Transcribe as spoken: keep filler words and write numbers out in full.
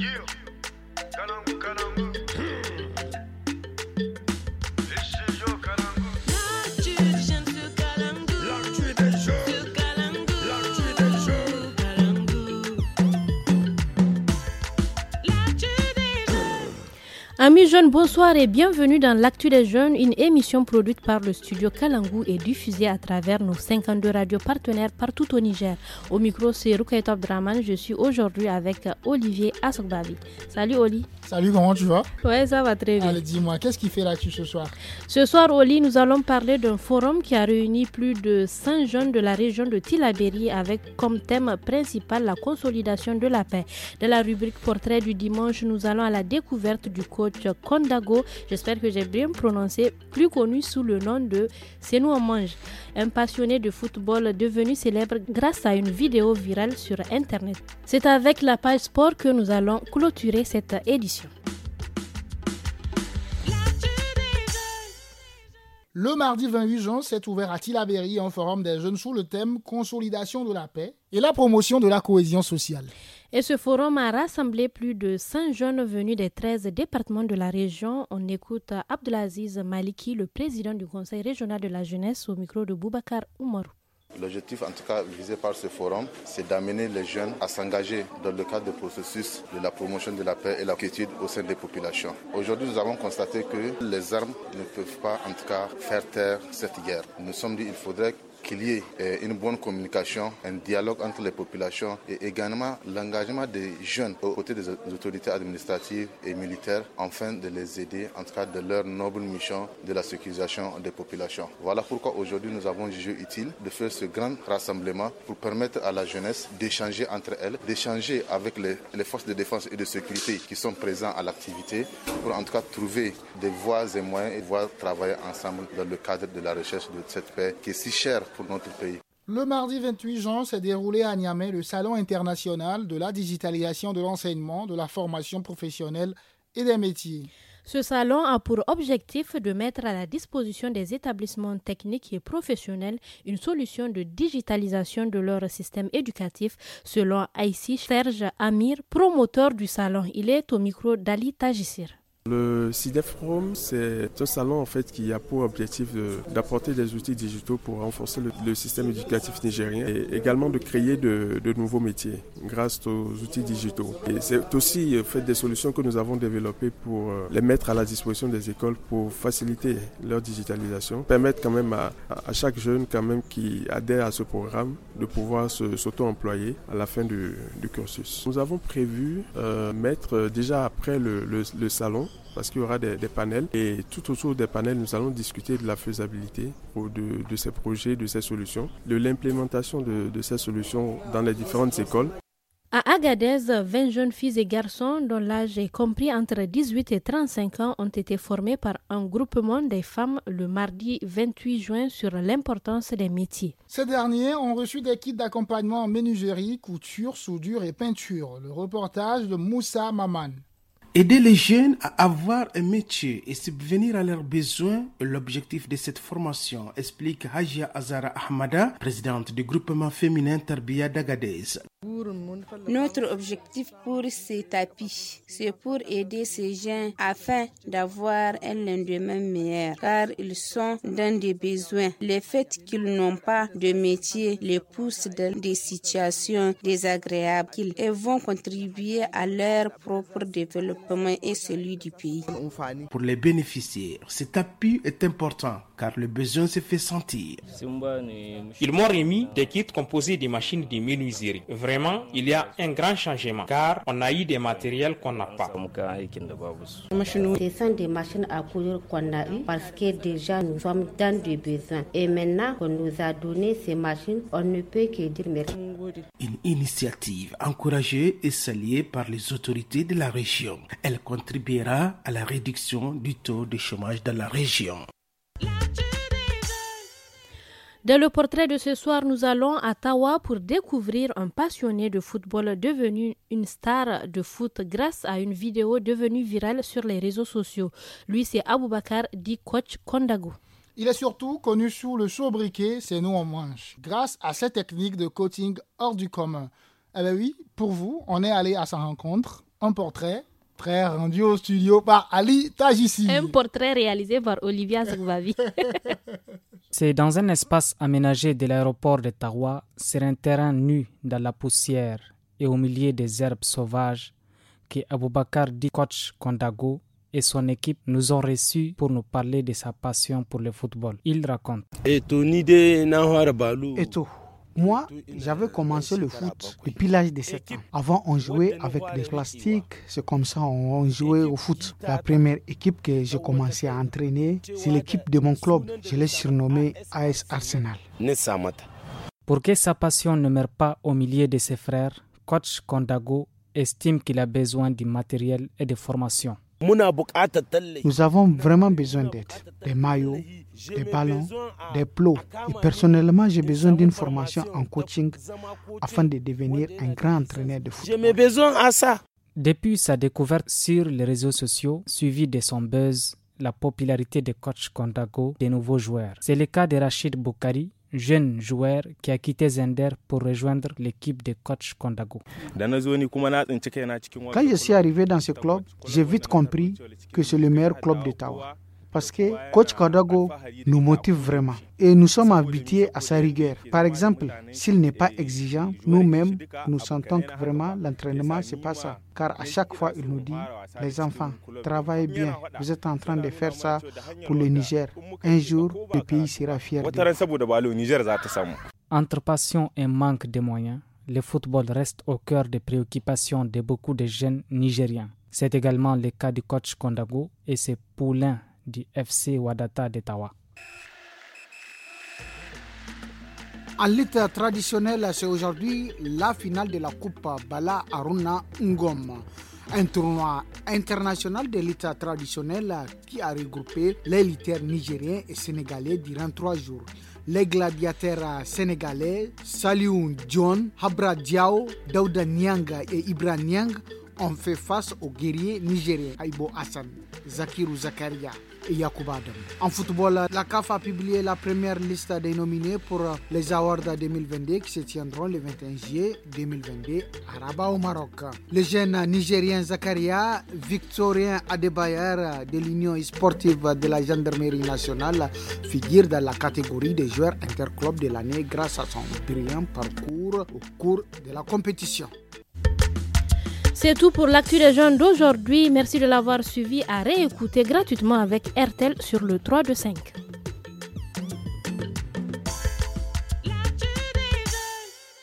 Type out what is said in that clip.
Amis jeunes, bonsoir et bienvenue dans l'Actu des Jeunes, une émission produite par le studio Kalangu et diffusée à travers nos cinquante-deux radios partenaires partout au Niger. Au micro, c'est Rukaito Abdraman. Je suis aujourd'hui avec Olivier Assogbavi. Salut Oli. Salut, comment tu vas? Ouais, ça va très bien. Allez, dis-moi, qu'est-ce qui fait l'actu ce soir? Ce soir, Oli, nous allons parler d'un forum qui a réuni plus de cent jeunes de la région de Tillabéri avec comme thème principal la consolidation de la paix. Dans la rubrique Portrait du dimanche, nous allons à la découverte du coach Kondago, j'espère que j'ai bien prononcé, plus connu sous le nom de Senou on mange, un passionné de football devenu célèbre grâce à une vidéo virale sur Internet. C'est avec la page sport que nous allons clôturer cette édition. Le mardi vingt-huit juin s'est ouvert à Tillabéri un forum des jeunes sous le thème Consolidation de la paix et la promotion de la cohésion sociale. Et ce forum a rassemblé plus de cent jeunes venus des treize départements de la région. On écoute Abdelaziz Maliki, le président du Conseil régional de la jeunesse, au micro de Boubacar Oumarou. L'objectif, en tout cas, visé par ce forum, c'est d'amener les jeunes à s'engager dans le cadre du processus de la promotion de la paix et la quiétude au sein des populations. Aujourd'hui, nous avons constaté que les armes ne peuvent pas, en tout cas, faire taire cette guerre. Nous nous sommes dit qu'il faudrait qu'il y ait une bonne communication, un dialogue entre les populations et également l'engagement des jeunes aux côtés des autorités administratives et militaires afin de les aider, en tout cas, de leur noble mission de la sécurisation des populations. Voilà pourquoi aujourd'hui nous avons jugé utile de faire ce grand rassemblement pour permettre à la jeunesse d'échanger entre elles, d'échanger avec les, les forces de défense et de sécurité qui sont présentes à l'activité pour en tout cas trouver des voies et moyens et pouvoir travailler ensemble dans le cadre de la recherche de cette paix qui est si chère pour notre pays. Le mardi vingt-huit juin s'est déroulé à Niamey le Salon international de la digitalisation de l'enseignement, de la formation professionnelle et des métiers. Ce salon a pour objectif de mettre à la disposition des établissements techniques et professionnels une solution de digitalisation de leur système éducatif, selon Aïssi Serge Amir, promoteur du salon. Il est au micro d'Ali Tajissir. Le CIDEF Forum, c'est un salon en fait qui a pour objectif de, d'apporter des outils digitaux pour renforcer le, le système éducatif nigérien et également de créer de, de nouveaux métiers grâce aux outils digitaux. Et c'est aussi en fait des solutions que nous avons développées pour les mettre à la disposition des écoles pour faciliter leur digitalisation, permettre quand même à, à chaque jeune quand même qui adhère à ce programme de pouvoir se, s'auto-employer à la fin du, du cursus. Nous avons prévu euh, mettre déjà après le, le, le salon, parce qu'il y aura des, des panels et tout autour des panels, nous allons discuter de la faisabilité de, de ces projets, de ces solutions, de l'implémentation de, de ces solutions dans les différentes écoles. À Agadez, vingt jeunes filles et garçons dont l'âge est compris entre dix-huit et trente-cinq ans ont été formés par un groupement des femmes le mardi vingt-huit juin sur l'importance des métiers. Ces derniers ont reçu des kits d'accompagnement en menuiserie, couture, soudure et peinture. Le reportage de Moussa Maman. Aider les jeunes à avoir un métier et subvenir à leurs besoins est l'objectif de cette formation, explique Hajia Azara Ahmada, présidente du groupement féminin Tarbiya d'Agadez. Notre objectif pour ces tapis, c'est pour aider ces gens afin d'avoir un lendemain meilleur, car ils sont dans des besoins. Le fait qu'ils n'ont pas de métier les pousse dans des situations désagréables et vont contribuer à leur propre développement et celui du pays. Pour les bénéficiaires, cet appui est important car le besoin se fait sentir. Ils m'ont remis des kits composés de machines de menuiserie. Vraiment, il y a un grand changement car on a eu des matériels qu'on n'a pas. Ce sont des machines à coudre qu'on a eu parce que déjà nous sommes dans des besoins. Et maintenant qu'on nous a donné ces machines, on ne peut que dire merci. Une initiative encouragée et saluée par les autorités de la région. Elle contribuera à la réduction du taux de chômage dans la région. Dans le portrait de ce soir, nous allons à Tawa pour découvrir un passionné de football devenu une star de foot grâce à une vidéo devenue virale sur les réseaux sociaux. Lui, c'est Aboubakar, dit coach Kondago. Il est surtout connu sous le sobriquet Senou on mange, grâce à cette technique de coaching hors du commun. Eh bien oui, pour vous, on est allé à sa rencontre. Un portrait très rendu au studio par Ali Tajissi. Un portrait réalisé par Olivia Zagbavi. C'est dans un espace aménagé de l'aéroport de Tawa, sur un terrain nu dans la poussière et au milieu des herbes sauvages, que Aboubakar Di Coach Kondago et son équipe nous ont reçus pour nous parler de sa passion pour le football. Il raconte. Eto, moi, j'avais commencé le foot depuis l'âge de sept ans. Avant, on jouait avec des plastiques, c'est comme ça on jouait au foot. La première équipe que j'ai commencé à entraîner, c'est l'équipe de mon club. Je l'ai surnommée A S Arsenal. Pour que sa passion ne meure pas au milieu de ses frères, Coach Kondago estime qu'il a besoin du matériel et de formation. Nous avons vraiment besoin d'aide, des maillots, des ballons, des plots. Et personnellement, j'ai besoin d'une formation en coaching afin de devenir un grand entraîneur de football. J'ai besoin à ça. Depuis sa découverte sur les réseaux sociaux, suivie de son buzz, la popularité de Coach Kondago des nouveaux joueurs. C'est le cas de Rachid Boukari, jeune joueur qui a quitté Zender pour rejoindre l'équipe de Coach Kondago. Quand je suis arrivé dans ce club, j'ai vite compris que c'est le meilleur club de Tawa. Parce que Coach Kondago nous motive vraiment et nous sommes habitués à sa rigueur. Par exemple, s'il n'est pas exigeant, nous-mêmes, nous sentons que vraiment l'entraînement, c'est pas ça. Car à chaque fois, il nous dit, les enfants, travaillez bien, vous êtes en train de faire ça pour le Niger. Un jour, le pays sera fier de vous. Entre passion et manque de moyens, le football reste au cœur des préoccupations de beaucoup de jeunes Nigériens. C'est également le cas du coach Kondago et ses poulains du F C Wadata de Tawa. En lutte traditionnelle, c'est aujourd'hui la finale de la Coupe Bala Aruna Ngom, un tournoi international de lutte traditionnelle qui a regroupé les lutteurs nigériens et sénégalais durant trois jours. Les gladiateurs sénégalais Saliou John, Habra Diao, Daouda Nyanga et Ibra Nyang ont fait face aux guerriers nigériens Aibo Hassan, Zakirou Zakaria et Yacouba Adam. En football, la C A F a publié la première liste des nominés pour les Awards deux mille vingt-deux qui se tiendront le vingt et un juillet deux mille vingt-deux à Rabat au Maroc. Le jeune Nigérien Zakaria, Victorien Adebayer de l'Union sportive de la Gendarmerie nationale, figure dans la catégorie des joueurs interclubs de l'année grâce à son brillant parcours au cours de la compétition. C'est tout pour l'actu des jeunes d'aujourd'hui. Merci de l'avoir suivi à réécouter gratuitement avec R T L sur le trois deux cinq.